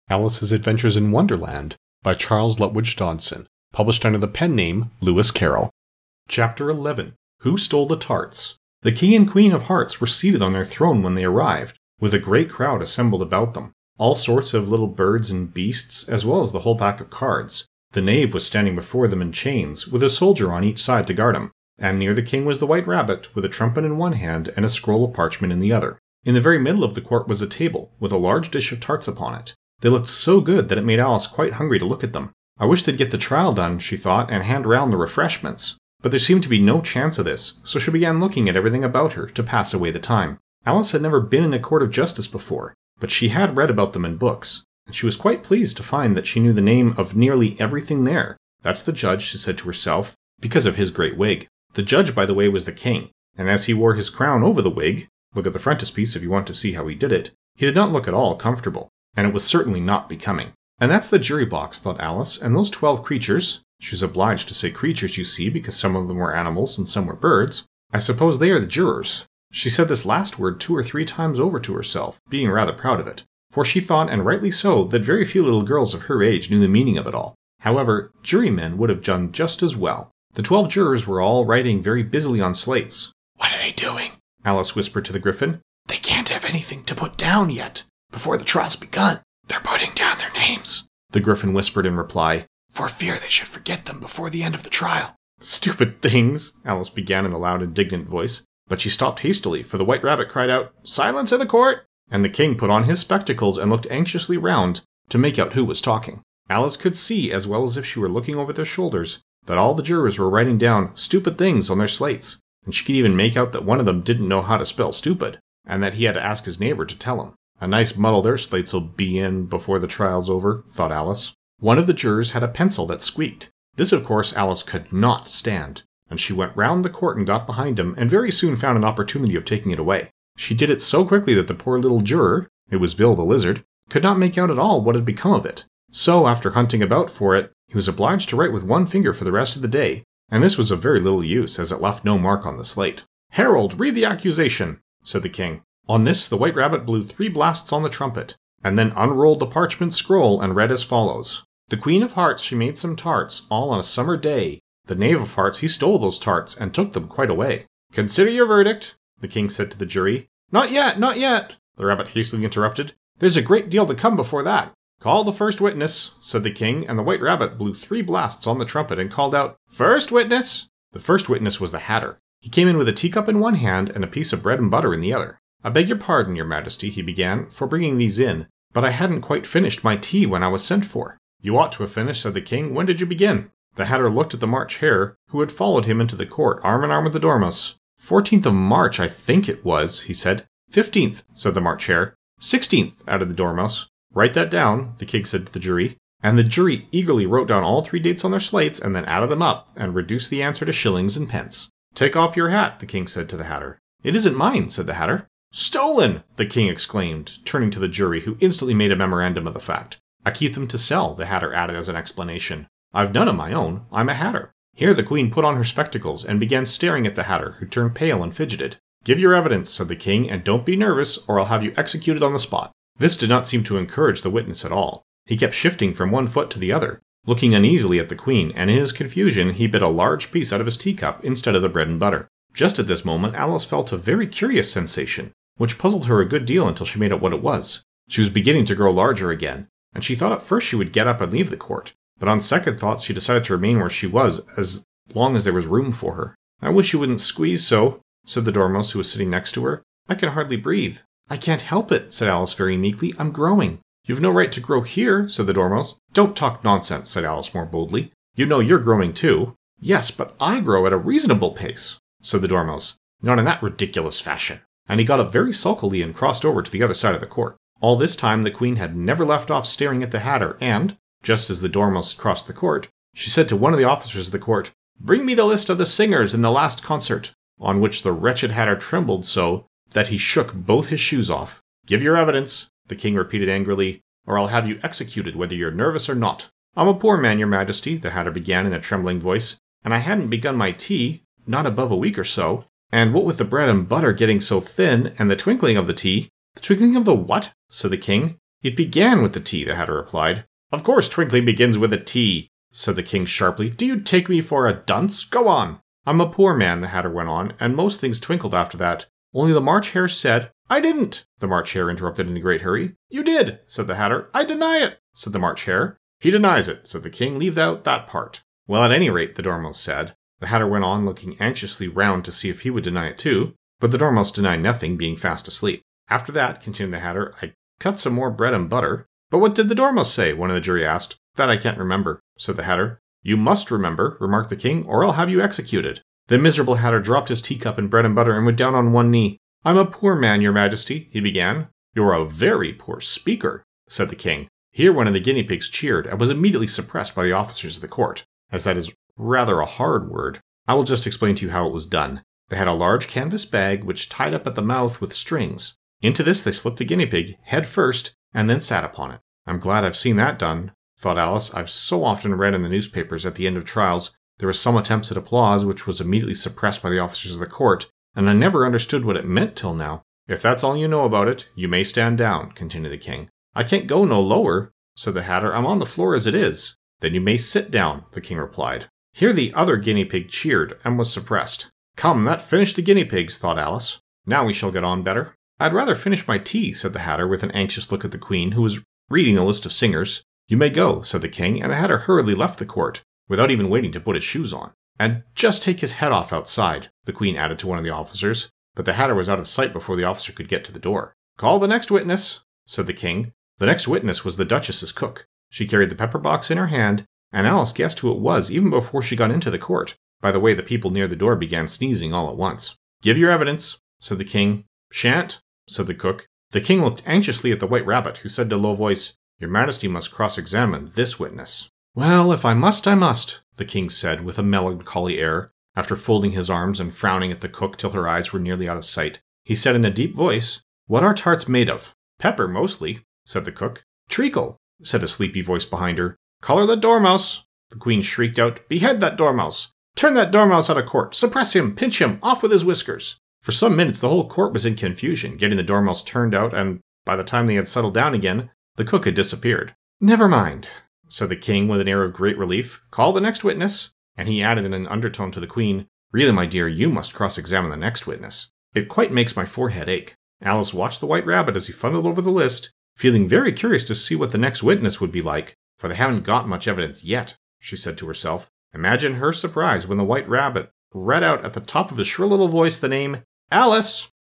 Alice's Adventures in Wonderland by Charles Lutwidge Dodson, published under the pen name Lewis Carroll. Chapter 11. Who Stole the Tarts? The King and Queen of Hearts were seated on their throne when they arrived, with a great crowd assembled about them. All sorts of little birds and beasts, as well as the whole pack of cards. The knave was standing before them in chains, with a soldier on each side to guard him. And near the king was the White Rabbit, with a trumpet in one hand and a scroll of parchment in the other. In the very middle of the court was a table, with a large dish of tarts upon it. They looked so good that it made Alice quite hungry to look at them. I wish they'd get the trial done, she thought, and hand round the refreshments. But there seemed to be no chance of this, so she began looking at everything about her to pass away the time. Alice had never been in a court of justice before, but she had read about them in books, and she was quite pleased to find that she knew the name of nearly everything there. That's the judge, she said to herself, because of his great wig. The judge, by the way, was the king, and as he wore his crown over the wig, look at the frontispiece if you want to see how he did it, he did not look at all comfortable. And it was certainly not becoming. And that's the jury box, thought Alice, and those 12 creatures, she was obliged to say creatures, you see, because some of them were animals and some were birds, I suppose they are the jurors. She said this last word 2 or 3 times over to herself, being rather proud of it, for she thought, and rightly so, that very few little girls of her age knew the meaning of it all. However, jurymen would have done just as well. The 12 jurors were all writing very busily on slates. "What are they doing?" Alice whispered to the Griffin. "They can't have anything to put down yet. Before the trial's begun, they're putting down their names," the Griffin whispered in reply, "for fear they should forget them before the end of the trial." "Stupid things," Alice began in a loud, indignant voice, but she stopped hastily, for the White Rabbit cried out, "Silence in the court!" And the king put on his spectacles and looked anxiously round to make out who was talking. Alice could see, as well as if she were looking over their shoulders, that all the jurors were writing down stupid things on their slates, and she could even make out that one of them didn't know how to spell stupid, and that he had to ask his neighbor to tell him. A nice muddle their slates'll be in before the trial's over, thought Alice. One of the jurors had a pencil that squeaked. This, of course, Alice could not stand, and she went round the court and got behind him, and very soon found an opportunity of taking it away. She did it so quickly that the poor little juror, it was Bill the Lizard, could not make out at all what had become of it. So, after hunting about for it, he was obliged to write with one finger for the rest of the day, and this was of very little use, as it left no mark on the slate. "Herald, read the accusation," said the king. On this, the White Rabbit blew 3 blasts on the trumpet, and then unrolled the parchment scroll and read as follows. "The Queen of Hearts, she made some tarts, all on a summer day. The Knave of Hearts, he stole those tarts, and took them quite away." "Consider your verdict," the king said to the jury. "Not yet, not yet," the rabbit hastily interrupted. "There's a great deal to come before that." "Call the first witness," said the king, and the White Rabbit blew 3 blasts on the trumpet and called out, "First witness!" The first witness was the Hatter. He came in with a teacup in one hand and a piece of bread and butter in the other. "I beg your pardon, your majesty," he began, "for bringing these in, but I hadn't quite finished my tea when I was sent for." "You ought to have finished," said the king. "When did you begin?" The Hatter looked at the March Hare, who had followed him into the court, arm in arm with the Dormouse. 14th of March, I think it was," he said. 15th, said the March Hare. 16th, added the Dormouse. "Write that down," the king said to the jury. And the jury eagerly wrote down all 3 dates on their slates and then added them up and reduced the answer to shillings and pence. "Take off your hat," the king said to the Hatter. "It isn't mine," said the Hatter. "Stolen!" the king exclaimed, turning to the jury, who instantly made a memorandum of the fact. "I keep them to sell," the Hatter added as an explanation. "I've none of my own. I'm a Hatter." Here the queen put on her spectacles and began staring at the Hatter, who turned pale and fidgeted. "Give your evidence," said the king, "and don't be nervous, or I'll have you executed on the spot." This did not seem to encourage the witness at all. He kept shifting from one foot to the other, looking uneasily at the queen, and in his confusion he bit a large piece out of his teacup instead of the bread and butter. Just at this moment Alice felt a very curious sensation, which puzzled her a good deal until she made out what it was. She was beginning to grow larger again, and she thought at first she would get up and leave the court, but on second thoughts she decided to remain where she was as long as there was room for her. "I wish you wouldn't squeeze so," said the Dormouse, who was sitting next to her. "I can hardly breathe." "I can't help it," said Alice very meekly. "I'm growing." "You've no right to grow here," said the Dormouse. "Don't talk nonsense," said Alice more boldly. "You know you're growing too." "Yes, but I grow at a reasonable pace," said the Dormouse. "Not in that ridiculous fashion." And he got up very sulkily and crossed over to the other side of the court. All this time the queen had never left off staring at the Hatter, and, just as the Dormouse crossed the court, she said to one of the officers of the court, "Bring me the list of the singers in the last concert," on which the wretched Hatter trembled so that he shook both his shoes off. "Give your evidence," the king repeated angrily, "or I'll have you executed whether you're nervous or not." "I'm a poor man, your majesty," the Hatter began in a trembling voice, "and I hadn't begun my tea, not above a week or so, and what with the bread and butter getting so thin, and the twinkling of the tea—" "The twinkling of the what?" said the king. It began with the T, the Hatter replied. Of course twinkling begins with a T, said the king sharply. Do you take me for a dunce? Go on. I'm a poor man, the Hatter went on, and most things twinkled after that. Only the March Hare said, I didn't, the March Hare interrupted in a great hurry. You did, said the Hatter. I deny it, said the March Hare. He denies it, said the king. Leave out that part. Well, at any rate, the Dormouse said. The Hatter went on, looking anxiously round to see if he would deny it too, but the Dormouse denied nothing, being fast asleep. After that, continued the Hatter, I cut some more bread and butter. But what did the Dormouse say? One of the jury asked. That I can't remember, said the Hatter. You must remember, remarked the king, or I'll have you executed. The miserable Hatter dropped his teacup and bread and butter and went down on one knee. I'm a poor man, your majesty, he began. You're a very poor speaker, said the king. Here one of the guinea pigs cheered and was immediately suppressed by the officers of the court. As that is rather a hard word, I will just explain to you how it was done. They had a large canvas bag which tied up at the mouth with strings. Into this they slipped the guinea pig, head first, and then sat upon it. I'm glad I've seen that done, thought Alice. I've so often read in the newspapers at the end of trials there were some attempts at applause which was immediately suppressed by the officers of the court, and I never understood what it meant till now. If that's all you know about it, you may stand down, continued the king. I can't go no lower, said the Hatter. I'm on the floor as it is. Then you may sit down, the king replied. Here the other guinea pig cheered and was suppressed. Come, that finished the guinea pigs, thought Alice. Now we shall get on better. I'd rather finish my tea, said the Hatter, with an anxious look at the queen, who was reading the list of singers. You may go, said the king, and the Hatter hurriedly left the court, without even waiting to put his shoes on. And just take his head off outside, the queen added to one of the officers, but the Hatter was out of sight before the officer could get to the door. Call the next witness, said the king. The next witness was the Duchess's cook. She carried the pepper box in her hand, and Alice guessed who it was even before she got into the court. By the way, the people near the door began sneezing all at once. Give your evidence, said the king. Shan't, said the cook. The king looked anxiously at the White Rabbit, who said in a low voice, Your Majesty must cross-examine this witness. Well, if I must, I must, the king said with a melancholy air, after folding his arms and frowning at the cook till her eyes were nearly out of sight. He said in a deep voice, What are tarts made of? Pepper, mostly, said the cook. Treacle, said a sleepy voice behind her. Collar the Dormouse. The queen shrieked out, Behead that Dormouse! Turn that Dormouse out of court! Suppress him! Pinch him! Off with his whiskers! For some minutes the whole court was in confusion, getting the Dormouse turned out, and by the time they had settled down again, the cook had disappeared. Never mind, said the king with an air of great relief. Call the next witness. And he added in an undertone to the queen, Really, my dear, you must cross-examine the next witness. It quite makes my forehead ache. Alice watched the White Rabbit as he funneled over the list, feeling very curious to see what the next witness would be like, for they haven't got much evidence yet, she said to herself. Imagine her surprise when the White Rabbit read out at the top of his shrill little voice the name Alice!